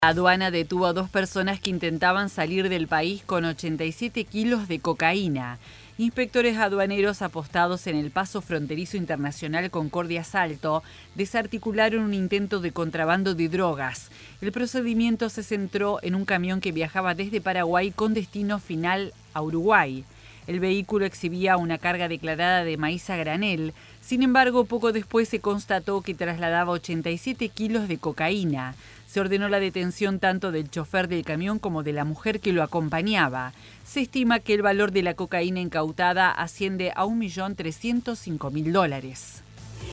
La aduana detuvo a 2 personas que intentaban salir del país con 87 kilos de cocaína. Inspectores aduaneros apostados en el paso fronterizo internacional Concordia-Salto desarticularon un intento de contrabando de drogas. El procedimiento se centró en un camión que viajaba desde Paraguay con destino final a Uruguay. El vehículo exhibía una carga declarada de maíz a granel. Sin embargo, poco después se constató que trasladaba 87 kilos de cocaína. Se ordenó la detención tanto del chofer del camión como de la mujer que lo acompañaba. Se estima que el valor de la cocaína incautada asciende a $1.305.000.